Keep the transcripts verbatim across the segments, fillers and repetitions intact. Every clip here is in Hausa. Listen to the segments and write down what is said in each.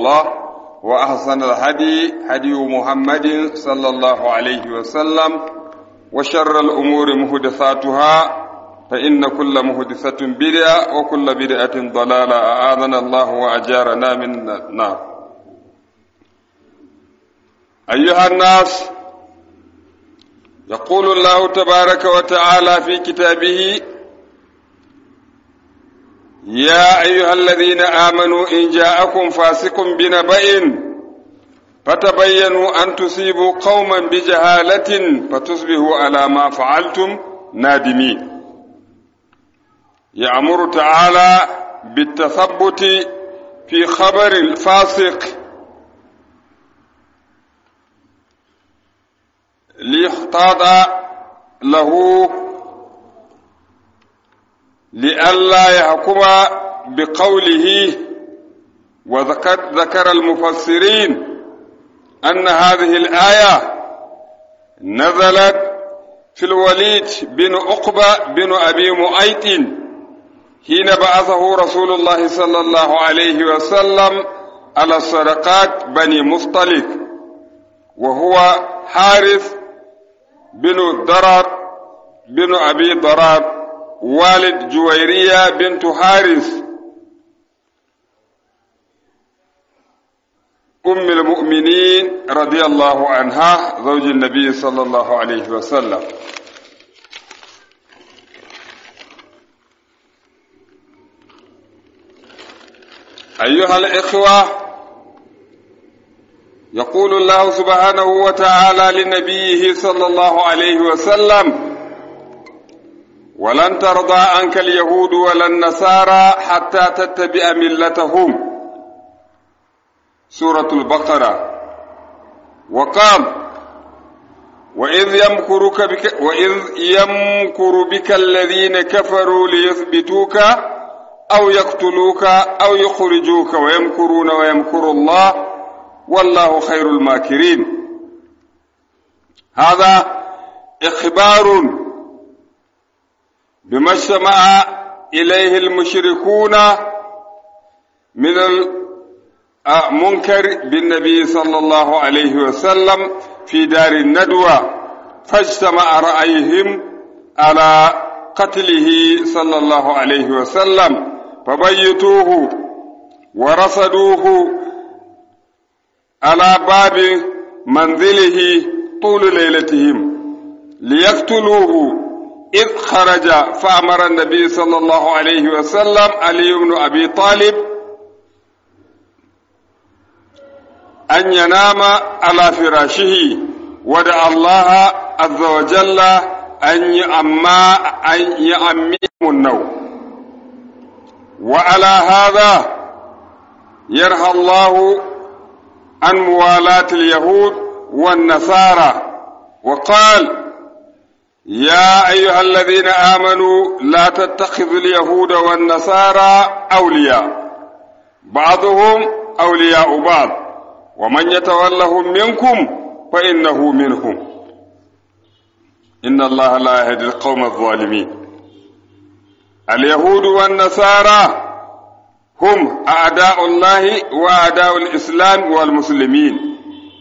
الله وأحسن الهدي هدي محمد صلى الله عليه وسلم وشر الأمور محدثاتها فإن كل محدثة بدعة وكل بدعة ضلالة أعاذنا الله وأجارنا من النار. أيها الناس، يقول الله تبارك وتعالى في كتابه: يا أيها الذين آمنوا إن جاءكم فاسق بنبأ فتبينوا أن تصيبوا قوما بجهالة فتصبحوا على ما فعلتم نادمين. يأمر تعالى بالتثبت في خبر الفاسق ليحتاط له لئلا يحكم بقوله. وذكر ذكر المفسرين أن هذه الآية نزلت في الوليد بن عقبة بن أبي معيط حين بعثه رسول الله صلى الله عليه وسلم على الصدقات بني مصطلق، وهو حارث بن ضرار بن أبي ضرار والد جويرية بنت حارث أم المؤمنين رضي الله عنها زوج النبي صلى الله عليه وسلم. أيها الإخوة، يقول الله سبحانه وتعالى لنبيه صلى الله عليه وسلم: ولن ترضى عنك اليهود ولا النصارى حتى تتبع ملتهم. سورة البقرة. وقام: وإذ يمكرك بك وإذ يمكر بك الذين كفروا ليثبتوك أو يقتلوك أو يخرجوك ويمكرون ويمكر الله والله خير الماكرين. هذا إخبار بما اجتمع إليه المشركون من المنكر بالنبي صلى الله عليه وسلم في دار الندوة، فاجتمع رأيهم على قتله صلى الله عليه وسلم، فبيتوه ورصدوه على باب منزله طول ليلتهم ليقتلوه، إذ خرج فأمر النبي صلى الله عليه وسلم علي بن أبي طالب أن ينام على فراشه، ودعا الله عز وجل أن يعمى أن يعميهم النوم. وعلى هذا يرهى الله عن موالاة اليهود والنصارى، وقال: يا أيها الذين آمنوا لا تتخذوا اليهود والنصارى أولياء بعضهم أولياء بعض ومن يتولهم منكم فإنه منهم إن الله لا يهدي القوم الظالمين. اليهود والنصارى هم أعداء الله وأعداء الإسلام والمسلمين.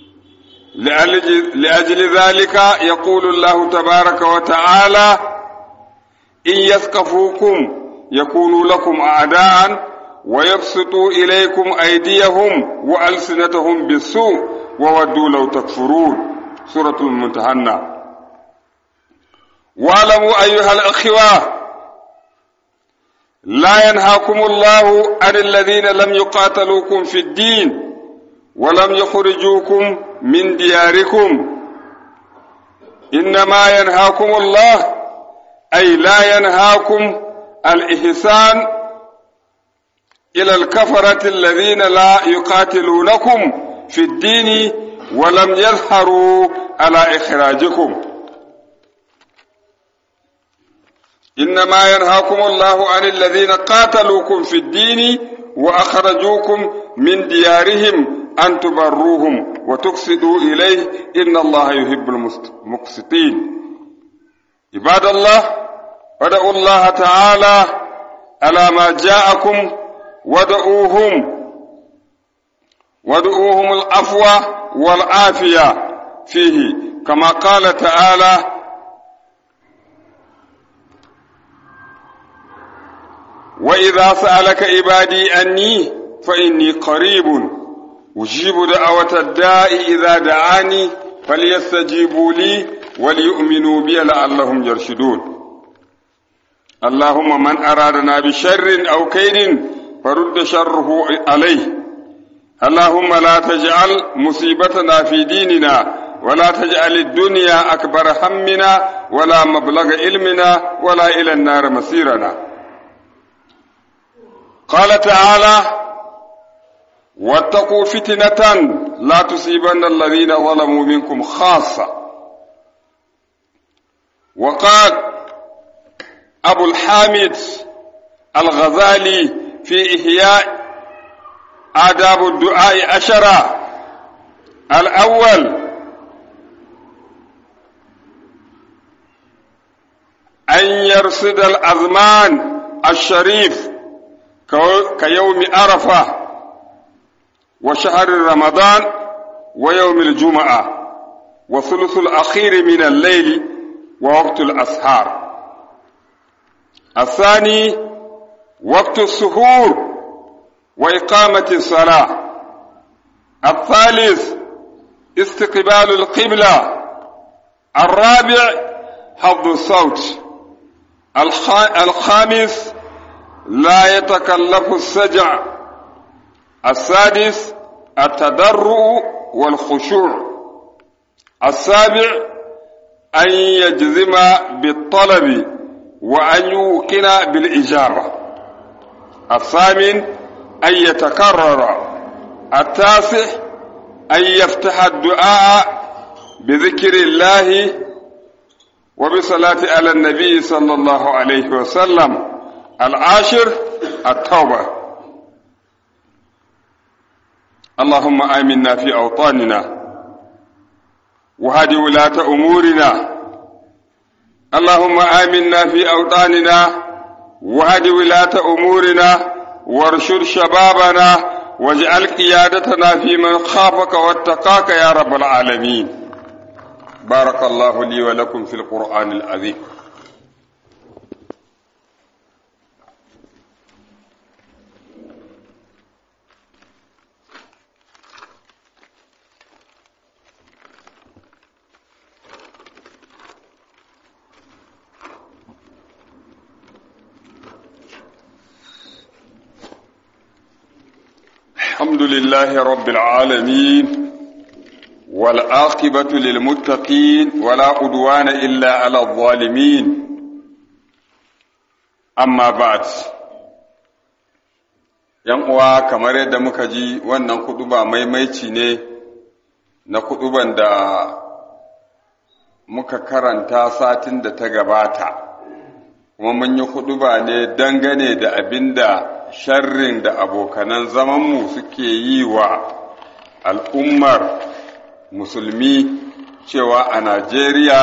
لأجل ذلك يقول الله تبارك وتعالى: إن يثقفوكم يكونوا لكم أعداء ويبسطوا إليكم أيديهم وألسنتهم بالسوء وودوا لو تكفرون. سورة الممتحنة. واعلموا أيها الأخوة، لا ينهاكم الله عن الذين لم يقاتلوكم في الدين ولم يخرجوكم من دياركم، إنما ينهاكم الله أي لا ينهاكم الإحسان إلى الكفرة الذين لا يقاتلونكم في الدين ولم يظهروا على إخراجكم. إنما ينهاكم الله عن الذين قاتلوكم في الدين وأخرجوكم من ديارهم أن تبروهم وتقسطوا إليه إن الله يحب المقسطين. عباد الله، ودعوا الله تعالى على ما جاءكم ودعوهم وادعوهم العفو والعافية فيه كما قال تعالى: وإذا سألك عبادي أني فإني قريب أجيب دعوة الداء إذا دعاني فليستجيبوا لي وليؤمنوا بي لعلهم يرشدون. اللهم من أرادنا بشر أو كيد فرد شره عليه. اللهم لا تجعل مصيبتنا في ديننا ولا تجعل الدنيا أكبر همنا ولا مبلغ علمنا ولا إلى النار مصيرنا. قال تعالى: واتقوا فتنة لا تصيبن الذين ظلموا منكم خاصة. وقال أبو الحامد الغزالي في إحياء آداب الدعاء عشرة: الأول أن يرصد الأزمان الشريف كيوم عرفة وشهر رمضان ويوم الجمعة وثلث الأخير من الليل ووقت الأسحار. الثاني وقت السحور وإقامة الصلاة. الثالث استقبال القبلة. الرابع حفظ الصوت. الخامس لا يتكلف السجع. السادس التضرع والخشوع. السابع أن يجزم بالطلب وأن يوقن بالإجابة. الثامن أن يتكرر. التاسع أن يفتح الدعاء بذكر الله وبصلاة على النبي صلى الله عليه وسلم. العاشر التوبة. اللهم آمنا في أوطاننا وهد ولاة أمورنا. اللهم آمنا في أوطاننا وهد ولاة أمورنا وارشد شبابنا واجعل قيادتنا في من خافك واتقاك يا رب العالمين. بارك الله لي ولكم في القرآن العظيم. الحمد لله رب العالمين والعاقبة للمتقين ولا عدوان إلا على الظالمين. أما بعد، ‘yan uwa, kamar yadda muka ji, wannan kuɗuba maimaici ne na kuɗuban da muka karanta satin da ta gabata, kuma mun yi kuɗuba ne dangane da abin da sharrin da abokanan zamanmu suke yi wa al'ummar musulmi, cewa a Najeriya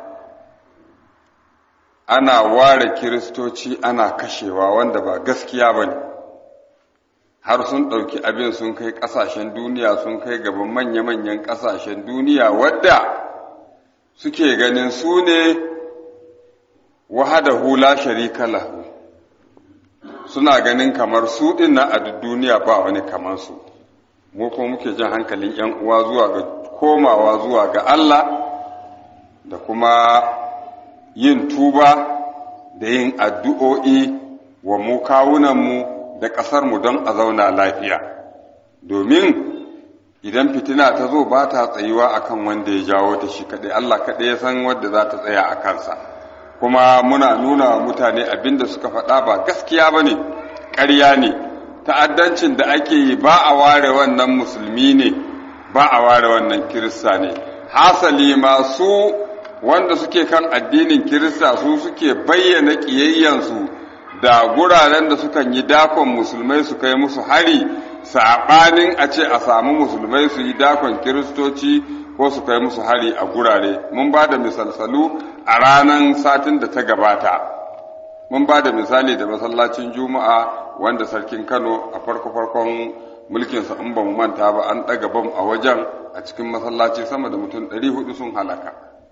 ana ware kiristoci ana kashewa wanda ba gaskiya ba ne, har sun ɗauki abin sun kai ƙasashen duniya, sun kai gaban manya-manyan ƙasashen duniya wadda suke ganin su ne wahadahu la sharika lahu, suna ganin kamar su ɗin na a duniya ba wani kamar su. Mu kuma muke jan hankalin ‘yan uwa zuwa ga komawa zuwa ga Allah da kuma yin tuba da yin addu'o'i wa mu kawunanmu da ƙasarmu don a zauna lafiya, domin idan fitina ta zo ba ta tsayuwa akan wanda ya jawo ta shi kaɗai, Allah kaɗai ya san wadda za ta tsaya a kansa. Kuma muna nuna wa mutane abin da suka faɗa ba gaskiya ba ne, ƙarya ne. Ta'addancin da ake yi ba a ware wannan musulmi ne, ba a ware wannan kirista ne. Hasali ma su wanda suke kan addinin kirista su suke bayyana ƙiyayyansu da guraren da sukan yi dakon musulmai su kai musu hari, saɓanin a ce a samu musulmai su yi dakon kiristoci ko su kai musu hari a gurare. Mun ba da misalsalu a ranar satin da ta gabata. Mun ba da misali da masallacin Juma'a wanda sarkin Kano a farko-farkon mulkinsa in ba mu manta ba an ɗaga bam a wajen a cikin masallaci sama da mutum ɗari hudu sun halaka.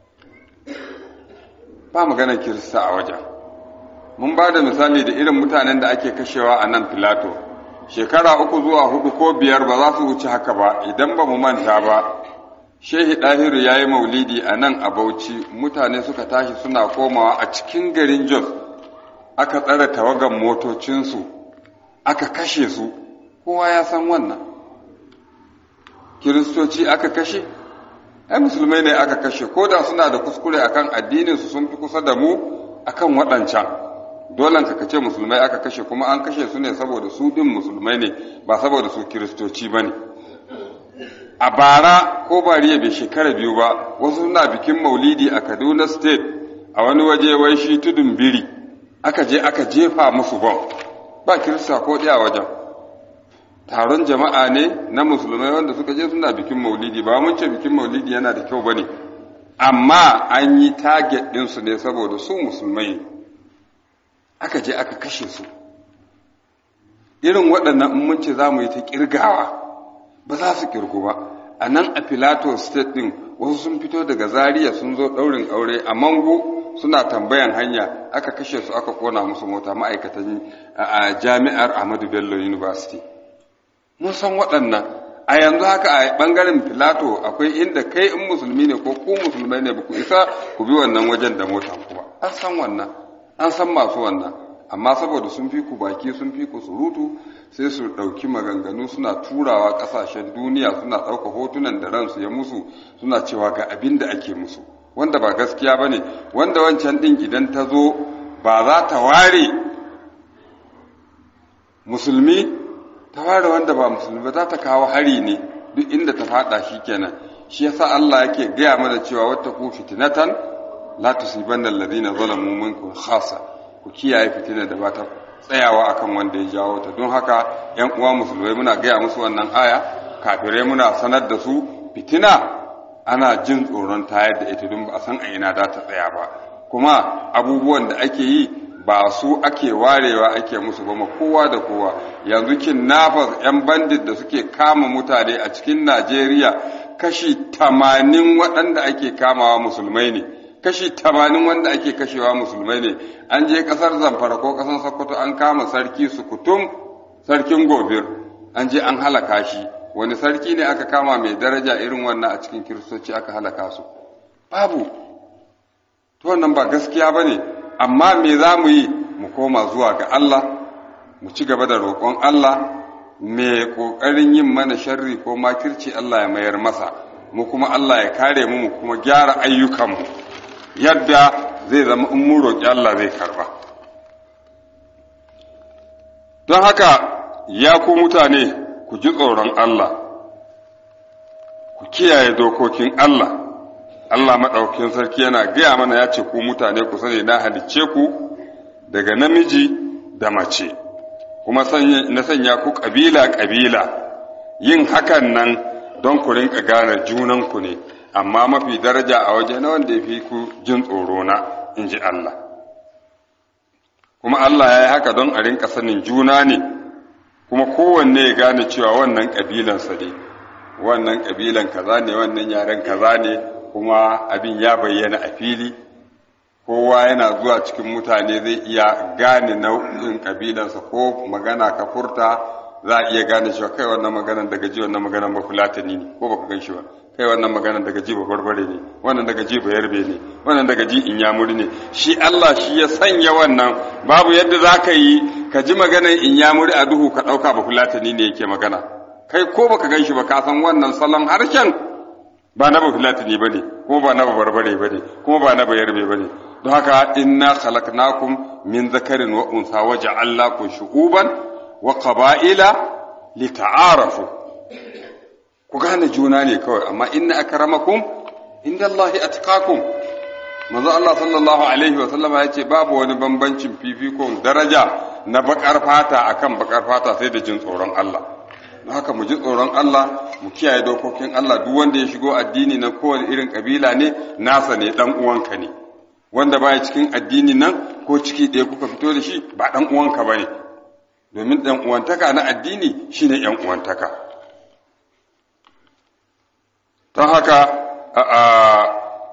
Ba maganar Kirista a wajen. Mun ba da misali da irin mutanen da ake kashewa a nan Filato. Shekara uku zuwa hudu ko biyar ba za su wuce haka ba idan ba mu manta ba. Shehi Ɗahiru ya yi maulidi a nan a Bauchi, mutane suka tashi suna komawa a cikin garin Jos, aka tsare tawagan motocinsu, aka kashe su, kowa ya san wannan. Kiristoci aka kashe? Ai, musulmai ne aka kashe, ko da suna da kuskure akan addininsu sun fi kusa da mu akan waɗancan. Dolen ka kace musulmai aka kashe, kuma an kashe su ne saboda su ɗin musulmai ne, ba saboda su Kiristoci ba ne. A bara ko bariya bai shekara biyu ba, wasu suna bikin maulidi a Kaduna State a wani waje wai shi tudun biri, aka je aka jefa musu bom, ba Kirista ko ɗaya wajen. Taron jama'a ne na musulmai wanda suka je suna bikin maulidi, ba mun ce bikin maulidi yana da kyau ba ne, amma an yi target ɗinsu ne saboda su musulmai, aka je aka kashe su. Irin waɗannan in mun ce za mu yi ta ƙirgawa, ba za su kirgu ba. A nan a Filato State ɗin wasu sun fito daga Zaria sun zo ɗaurin aure a Mangu suna tambayan hanya, aka kashe su aka kona musu mota, ma'aikatan a jami'ar Ahmadu Bello University. Mun san waɗannan. A yanzu haka a ɓangaren Filato akwai inda kai in musulmi ne ko ku musulmai ne ba ku isa ku bi wannan wajen da mota ku ba. An san wannan, an san masu wannan. Amma saboda sun fi ku baki sun fi ku surutu sai su ɗauki maganganu suna turawa ƙasashen duniya, suna ɗauka hotunan da ransu ya musu, suna cewa ga abin da ake musu, wanda ba gaskiya ba ne, wanda wancan ɗin idan ta zo ba za ta ware musulmi, ta ware wanda ba musulmi ba, za ta kawo hari ne duk inda ta faɗa shi kenan. Shi yasa Allah yake gaya mana cewa wattaqu fitnatan la tusibanna alladhina zalamu minkum khassa, ku kiyaye fitina da ba ta tsayawa akan wanda ya jawo ta. Don haka ‘yan uwa musulmai muna gaya musu wannan aya, kafirai muna sanar da su fitina ana jin tsoron tayar da ita don ba a san a ina za ta tsaya ba, kuma abubuwan da ake yi ba su ake warewa ake musu ba, ma kowa da kowa. Yanzu kidnappers ‘yan bandit da suke kama mutane a cikin Najeriya, kashi tamanin waɗanda ake kamawa musulmai ne. Kashi tamanin wanda ake kashewa musulmai ne. An je ƙasar Zamfara ko ƙasar Sokoto an kama sarki Sukutum, sarkin Gobir, an je an halaka shi. Wani sarki ne aka kama mai daraja irin wannan a cikin Kiristoci aka halaka su? Babu. To wannan ba gaskiya ba ne, amma me za mu yi? Mu koma zuwa ga Allah, mu ci gaba da roƙon Allah, mai ƙoƙarin yin mana sharri ko makirci Allah ya mayar masa, mu kuma Allah ya kare mu, mu kuma gyara ayyukanmu. Yadda zai zama in mun roƙi Allah zai karba. Don haka ya ku mutane ku ji tsoron Allah, ku kiyaye dokokin Allah. Allah maɗaukin sarki yana gaya mana ya ce ku mutane ku sani na halicce ku daga namiji da mace, kuma na sanya ku ƙabila-ƙabila. Yin hakan nan don ku rinka gane junanku ne, amma mafi daraja a waje na wanda ya fi ku jin tsoro na, in ji Allah. Kuma Allah ya yi haka don a rinka sanin juna ne, kuma kowanne ya gane cewa wannan ƙabilansa ne, wannan ƙabilan kaza ne, wannan yaren kaza ne, kuma abin ya bayyana a fili. Kowa yana zuwa cikin mutane zai iya gane nau'in ƙabilansa, ko magana ka furta za a iya gane cewa kai wannan maganan daga ji wannan maganan ba Fulatani ne, ko baka gan shi ba. Kai wannan maganan daga ji ba Barbare ne, wannan daga ji ba Yarbe ne, wannan daga ji Inyamuri ne. Shi Allah shi ya sanya wannan. Babu yadda za ka yi ka ji maganan Inyamuri a duhu ka ɗauka ba Fulatani ne yake magana. Kai ko baka gan shi ba ka san wannan salon harshen ba na ba Fulatani ba ne, kuma ba na ba Barbare ba ne, kuma ba na ba Yarbe ba ne. Don haka inna khalaqnakum min zakarin wa unsa wa ja'alnakum shu'uban wa qaba'ila lita'arafu. Ku gane juna ne kawai, amma inna akramakum indallahi atqakum. Manzo Allah sallallahu alaihi wa sallama yace babu wani bambancin fifikon daraja na bakar fata akan bakar fata sai da jin tsoron Allah. Don haka mu ji tsoron Allah, mu kiyaye dokokin Allah. Duk wanda ya shigo addini na kowane irin kabila ne, nasa ne, dan uwanka ne. Wanda baya cikin addini nan ko ciki ɗaya kuka fito da shi, ba dan uwanka bane. domin ɗan uwantaka na addini shine ɗan uwantaka. Don haka a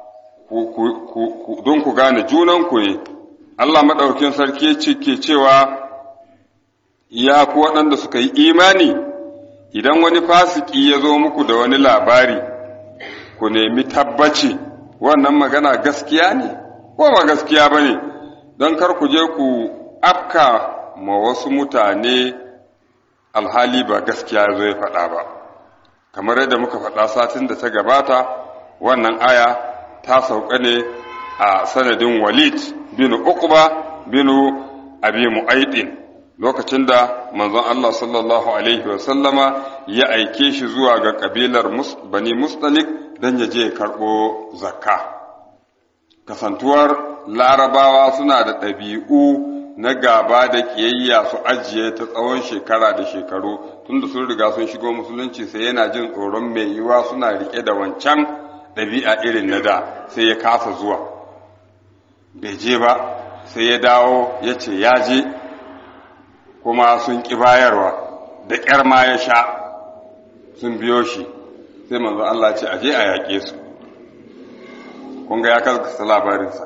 don ku gane junanku ne, Allah maɗaukin sarki ke cewa ya ku waɗanda suka yi imani, idan wani fasiki ya zo muku da wani labari, ku nemi tabbaci wannan magana gaskiya ne ko ba gaskiya ba ne, don kar ku je ku afka ma wasu mutane alhali ba gaskiya zo ya faɗa ba. Kamar yadda muka faɗa satin da ta gabata, wannan aya ta sauka ne a sanadin Walid bin Uqba bin Abi Mu'aydin, lokacin da manzon Allah sallallahu alaihi wa sallama ya aike shi zuwa ga kabilar Bani Mustalik don ya je ya karɓo zakka. Kasantuwar Larabawa suna da ɗabi'u na gaba da ƙiyayya su ajiye ta tsawon shekara da shekaru, tunda sun riga sun shigo musulunci, sai yana jin tsoron mai yiwa suna riƙe da wancan ɗabi'a irin na da, sai ya kasa zuwa. Bai je ba, sai ya dawo ya ce ya je, kuma sun ƙi bayarwa, da ƙyar ma ya sha, sun biyo shi, sai manzo Allah ce aje a yaƙe su. Kun ga ya kaskasa labarinsa.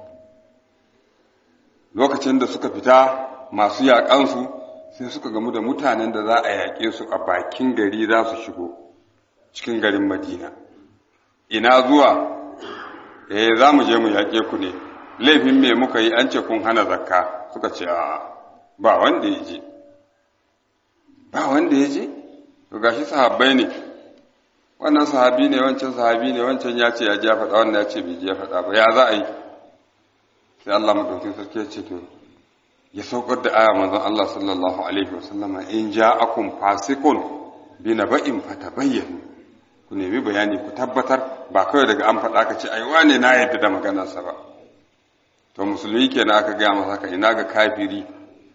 Lokacin da suka fita masu yaƙansu, sai suka gamu da mutanen da za a yaƙe su a bakin gari za su shigo cikin garin Madina. Ina zuwa, eh za mu je mu yaƙe ku ne, laifin me muka yi, an ce kun hana zakka. Suka ce a ba wanda ya je, ba wanda ya je, to gashi sahabbai ne, wannan sahabi ne, wancan sahabi ne, wancan ya ce ya je ya faɗa, wannan ya ce bai je ya faɗa ba, ya za a yi? Sai Allah madaukakin sarki ya ce to ya saukar da aya manzon Allah sallallahu alaihi wasallama, in ja'akum fasiqun bi naba'in fatabayyanu, ku nemi bayani ku tabbatar, ba kawai daga an faɗa ka ce ai wane na yadda da maganarsa ba. To musulmi kenan aka gaya masa haka, ina ga kafiri?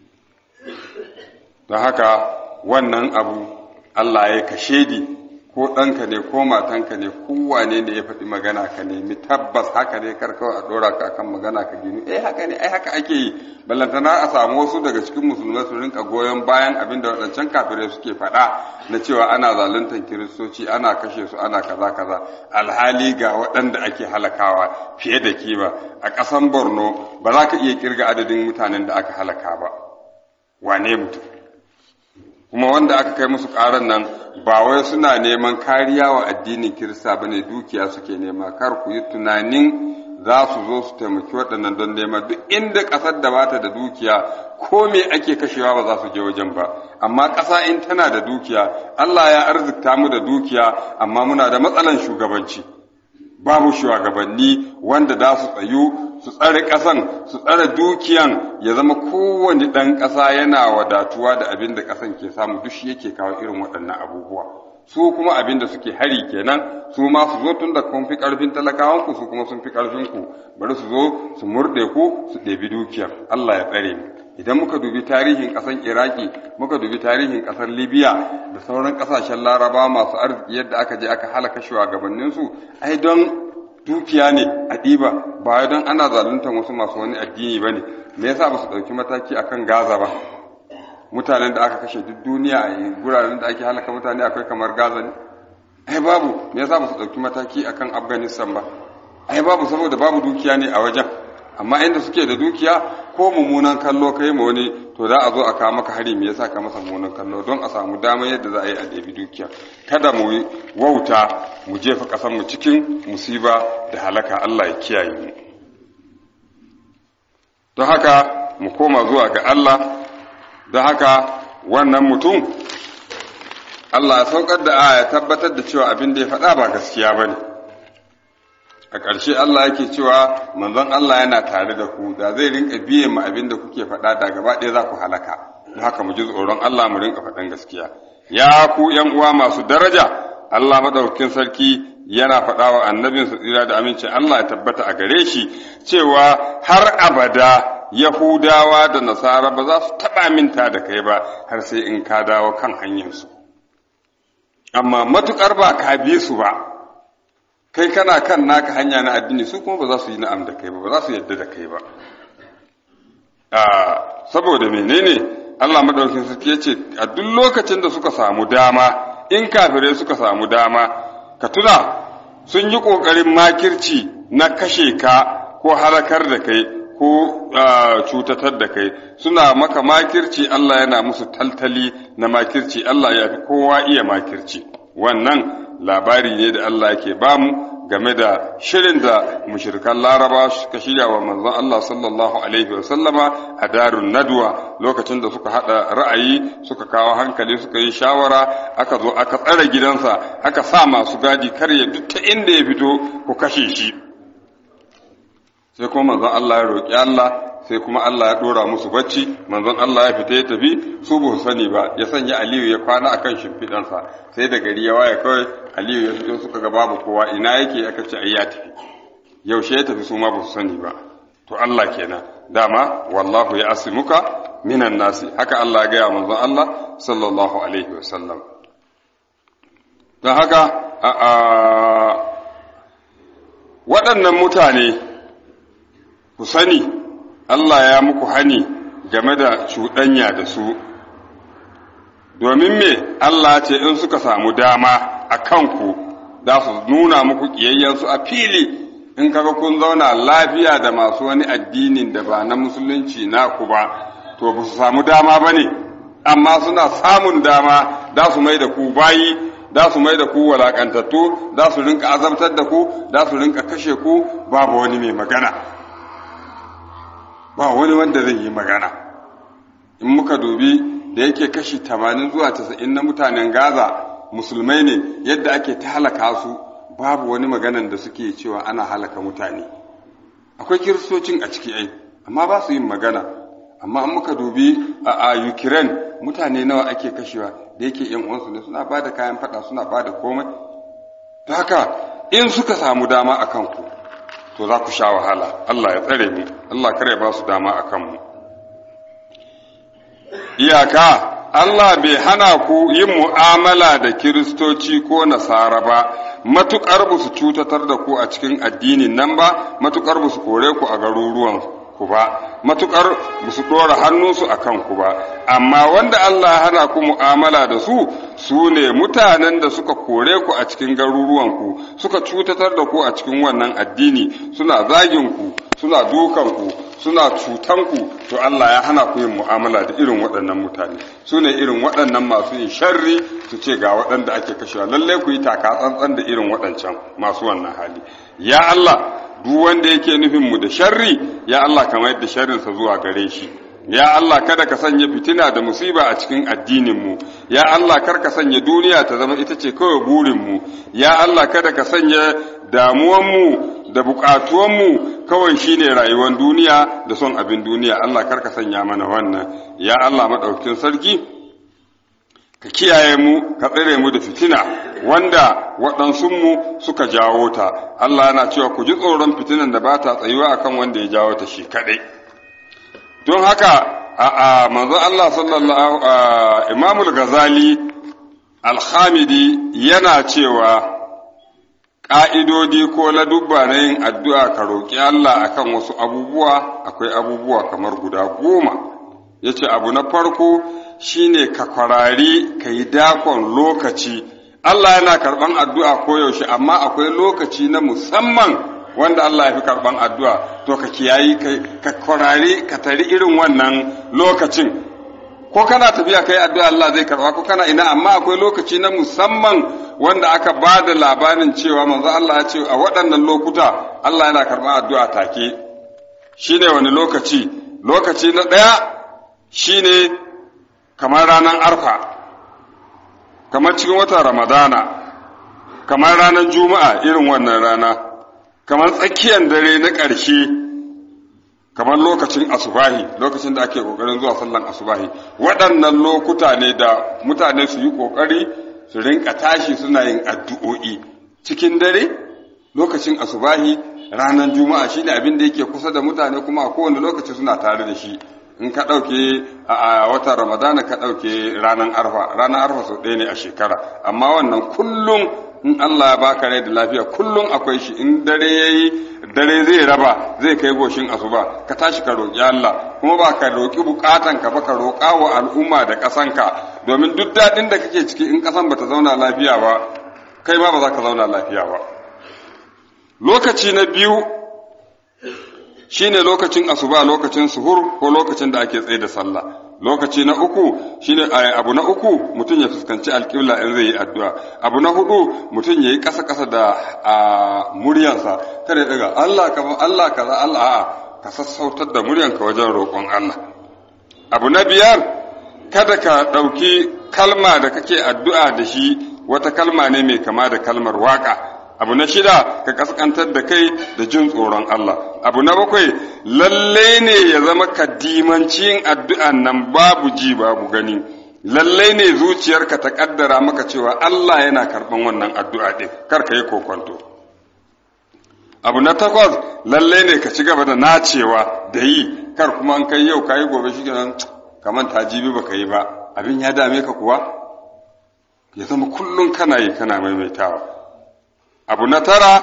Don haka wannan abu Allah ya kashedi, ko ɗanka ne ko matanka ne, kowane ne ya faɗi magana ka nemi tabbas haka ne, kar kawai a ɗora ka akan magana ka gini eh haka ne, ai haka ake yi. Ballantana a samu wasu daga cikin musulmai su rinka goyon bayan abin da waɗancan kafirai suke faɗa na cewa ana zaluntar kiristoci, ana kashe su, ana kaza kaza, alhali ga waɗanda ake halakawa fiye da kima. A ƙasan Borno ba za ka iya kirga adadin mutanen da aka halaka ba, wane mutum? Kuma wanda aka kai musu ƙaran nan ba wai suna neman kariya wa addinin Kirista bane, dukiya suke nema. Kar ku yi tunanin za su zo su taimaki waɗannan don nema. Duk inda ƙasar da bata da dukiya, ko me ake kashewa ba za su je wajen ba. Amma ƙasa in tana da dukiya, Allah ya arzikta mu da dukiya, amma muna da matsalan shugabanci. Babu shugabanni wanda za su tsayu su tsare ƙasan, su tsare dukiyan, ya zama kowane ɗan ƙasa yana wadatuwa da abin da ƙasan ke samu. Duk shi yake kawo irin waɗannan abubuwa. Su kuma abin da suke hari kenan, su ma su zo tun da kun fi ƙarfin talakawanku, su kuma sun fi ƙarfinku, bari su zo su murɗe ku su ɗebi dukiyar. Allah ya tsare mu. Idan muka dubi tarihin ƙasar Iraki, muka dubi tarihin ƙasar Libya da sauran ƙasashen Laraba masu arziki, yadda aka je aka halaka shugabanninsu, ai don dukiya ne a ɗiba, ba don ana zaluntar wasu masu wani addini ba ne. Me yasa ba su ɗauki mataki akan Gaza ba? Mutanen da aka kashe duk duniya a guraren da ake halaka mutane akwai kamar Gaza ne? Ai babu. Me yasa ba su ɗauki mataki akan Afghanistan ba? Ai babu, saboda babu dukiya ne a wajen. Amma inda suke da dukiya, ko mummunan kallo kai ma wani, to za a zo a kawo maka hari. Me yasa ka masa mummunan kallo? Don a samu damar yadda za a yi a ɗebi dukiya. Kada mu wauta mu jefa ƙasar mu cikin musiba da halaka. Allah ya kiyaye mu. Don haka mu koma zuwa ga Allah. Don haka wannan mutum, Allah ya saukar da aya tabbatar da cewa abin da ya faɗa ba gaskiya ba ne. A ƙarshe Allah yake cewa manzon Allah yana tare da ku, da zai rinka biye mu abin da kuke faɗa, da gaba ɗaya za ku halaka. Don haka mu ji tsoron Allah, mu rinka faɗan gaskiya. Ya ku ’yan uwa masu daraja, Allah madaukakin sarki yana faɗa wa annabinsa tsira da amincin Allah ya tabbata a gare shi cewa har abada Yahudawa da Nasara ba za su taɓa minta da kai ba har sai in ka dawo kan hanyarsu. Amma matuƙar ba ka bi su ba, kai kana kan naka hanya na addini, su kuma ba za su yi na'am da kai ba, ba za su yadda da kai ba. Saboda menene? Allah madaukakin sarki yace a duk lokacin da suka samu dama, in kafirai suka samu dama, ka tuna sun yi kokarin makirci na kashe ka ko halakar da kai ko cutatar da kai, suna maka makirci, Allah yana musu taltali na makirci. Allah ya fi kowa iya makirci. Wannan labari ne da Allah yake bamu game da shirin da mushrikan Laraba suka shirya wa manzon Allah sallallahu alaihi wa sallama a darun nadwa, lokacin da suka hada ra'ayi, suka kawo hankali, suka yi shawara, aka zo aka tsare gidansa, aka sa masu gadi kar ya duk ta inda ya fito ku kashe shi. Sai kuma manzon Allah ya roki Allah, sai kuma Allah ya dora musu bacci, manzon Allah ya fita ya tafi, su ba su sani ba, ya sanya Aliyu ya kwana akan shimfidansa. Sai da gari ya waye kawai Aliyu ya fito, suka ga babu kowa, ina yake, aka ce ai ya tafi. Yaushe ya tafi su ma ba su sani ba. To Allah kenan, dama wallahu ya asimuka minan nasi, haka Allah ya gaya manzon Allah sallallahu alaihi wa sallam. Don haka a waɗannan mutane ku sani Allah ya muku hani game da cuɗanya da su, domin me Allah ce in suka samu dama a kanku za su nuna muku ƙiyayyensu a fili. In kaga kun zauna lafiya da masu wani addinin da ba na musulunci naku ba, to ba su samu dama ba ne, amma suna samun dama za su mai da ku bayi, za su mai da ku walakantattu, za su rinka azabtar da ku, za su rinka kashe ku, babu wani mai magana, ba wani wanda zai yi magana. In muka dubi da yake kashi tamanin zuwa casa'in na mutanen Gaza musulmai ne, yadda ake ta halaka su, babu wani maganan da suke cewa ana halaka mutane. Akwai kiristocin a ciki ai, amma ba su yin magana. Amma in muka dubi a Ukraine, mutane nawa ake kashewa, da yake yan uwansu ne, suna bada kayan fada, suna bada komai. Ta haka in suka samu dama a kanku, to za ku sha wahala. Allah ya tsare mu, Allah kare ba su dama a kanmu. Iyaka Allah bai hana ku yin mu'amala da Kiristoci ko Nasara ba, matuƙar ba su cutatar da ku a cikin addinin nan ba, matuƙar ba su kore ku a garuruwan ku ba, matuƙar ba su ɗora hannunsu a kanku ba. Amma wanda Allah ya hana ku mu'amala da su, su ne mutanen da suka kore ku a cikin garuruwanku, suka cutatar da ku a cikin wannan addini, suna zagin ku, suna dukan ku, suna cutanku, to Allah ya hana ku yin mu'amala da irin waɗannan mutane. Su ne irin waɗannan masu yin sharri, su ce ga waɗanda ake kashewa, lallai ku yi taka tsantsan da irin waɗancan masu wannan hali. Ya Allah, duk wanda yake nufin mu da sharri, ya Allah ka mayar da sharrinsa zuwa gare shi. Ya Allah, kada ka sanya fitina da musiba a cikin addininmu. Ya Allah, kar ka sanya duniya ta zama ita ce kawai burinmu. Ya Allah, kada ka sanya damuwanmu da buƙatuwanmu kawai shine rayuwar duniya da son abin duniya. Allah, kar ka sanya mana wannan. Ya Allah maɗaukakin sarki, ka kiyaye mu, ka tsare mu da fitina wanda waɗansunmu suka jawo ta. Allah yana cewa ku ji tsoron fitinan da ba ta tsayuwa akan wanda ya jawo ta shi kaɗai. Don haka a manzo Allah sallallahu Imamul Ghazali Al-Hamidi yana cewa ƙa'idodi ko ladubba na yin addu'a ka roƙi Allah akan wasu abubuwa, akwai abubuwa kamar guda goma. Ya ce abu na farko shine ka kwarari ka yi dakon lokaci. Allah yana karɓan addu'a koyaushe, amma akwai lokaci na musamman wanda Allah ya fi karɓan addu'a, to ka kiyayi ka kwarari ka tari irin wannan lokacin. Ko kana tafiya kai addu'a Allah zai karɓa, ko kana ina, amma akwai lokaci na musamman wanda aka ba da labarin cewa manzo Allah ya ce a waɗannan lokuta Allah yana karɓan addu'a take. Shi ne wani lokaci? Lokaci na ɗaya shi ne kamar ranar Arfa, kamar cikin watan Ramadana, kamar ranar Juma'a irin wannan rana, kamar tsakiyar dare na ƙarshe, kamar lokacin asubahi, lokacin da ake ƙoƙarin zuwa sallan asubahi. Waɗannan lokuta ne da mutane su yi ƙoƙari su rinka tashi suna yin addu'o'i cikin dare, lokacin asubahi, ranar Juma'a shi ne abin da yake kusa da mutane, kuma a kowane lokaci suna tare da shi. In ka ɗauke a watan Ramadana ka ɗauke ranar Arfa, ranar Arfa sau ɗaya ne a shekara, amma wannan kullum in Allah ya baka rai da lafiya kullum akwai shi. In dare yayi dare zai raba zai kai goshin asuba, ka tashi ka roƙi Allah kuma ba ka roƙi buƙatanka ba, ka roƙa wa al'umma da ƙasanka, domin duk daɗin da kake ciki in ƙasan ba ta zauna lafiya ba, kai ma ba za ka zauna lafiya ba. Lokaci na biyu shine lokacin asuba, lokacin suhur ko lokacin da ake tsaye da sallah. Lokaci na uku shine abu na uku mutum ya fuskanci alƙibla in zai yi addu'a. Abu na hudu mutum ya yi ƙasa-ƙasa da muryansa, kada ya daga Allah kaza Allah kaza Allah, a'a ka sassautar da muryanka wajen roƙon Allah. Abu na biyar, kada ka ɗauki kalma da kake addu'a da shi wata kalma ne mai kama da kalmar waƙa. Abu na shida, ka kaskantar da kai da jin tsoron Allah. Abu na bakwai, lalle ne ya zama ka dimanci yin addu'an nan babu ji babu gani. Lalle ne zuciyarka ta kaddara maka cewa Allah yana karɓan wannan addu'a ɗin, kar ka yi kokonto. Abu na takwas, lalle ne ka ci gaba da nacewa da yi, kar kuma an kai yau ka yi gobe shi kenan kamar ta jibi baka yi ba. Abin ya dame ka kuwa? Ya zama kullum kana yi kana maimaitawa. Abu na tara,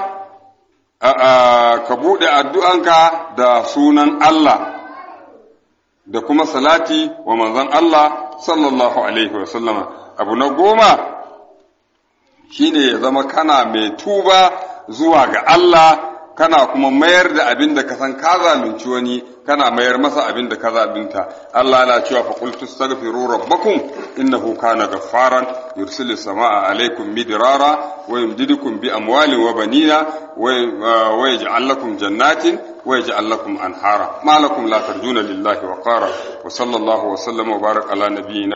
ka buɗe addu'anka da sunan Allah da kuma salati wa manzon Allah sallallahu Alaihi wasallama. Abu na goma shi ne ya zama kana mai tuba zuwa ga Allah, kana kuma mayar da abin da ka san ka zalunci wani, kana mayar masa abin da ka zalunta. Allah yana cewa fa qultu astaghfiru rabbakum innahu kana ghaffaran yursilu samaa alaykum midrara wa yumdidukum bi amwalin wa banina wa yaj'al lakum jannatin wa yaj'al lakum anhara ma lakum la tarjuna lillahi wa qara wa sallallahu wa sallama wa baraka ala nabiyyina